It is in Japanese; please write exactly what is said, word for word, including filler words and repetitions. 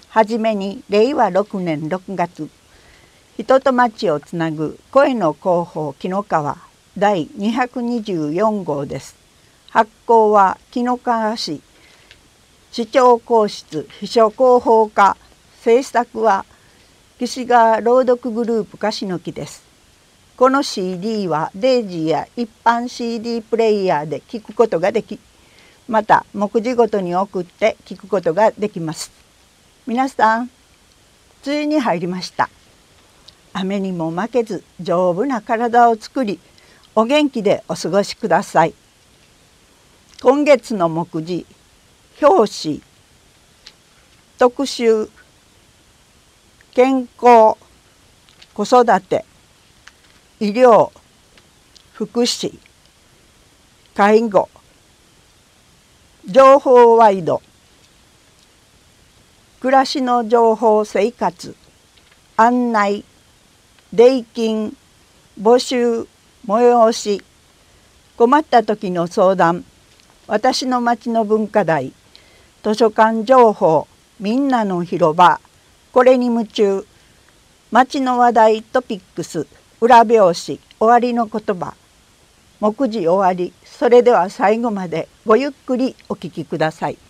はじめにれいわろくねんろくがつ、人と町をつなぐ声の広報紀の川だいにひゃくにじゅうよんごうです。発行は紀の川市市長公室秘書広報課、制作は岸川朗読グループ樫の木です。この シーディー はデイジーや一般 シーディー プレイヤーで聞くことができ、また目次ごとに送って聞くことができます。皆さん、梅雨に入りました。雨にも負けず丈夫な体を作り、お元気でお過ごしください。今月の目次、表紙、特集、健康、子育て、医療、福祉、介護、情報ワイド、暮らしの情報生活、案内、礼金、募集、催し、困った時の相談、私の町の文化財、図書館情報、みんなの広場、これに夢中、町の話題トピックス、裏表紙、終わりの言葉、目次終わり。それでは最後までごゆっくりお聞きください。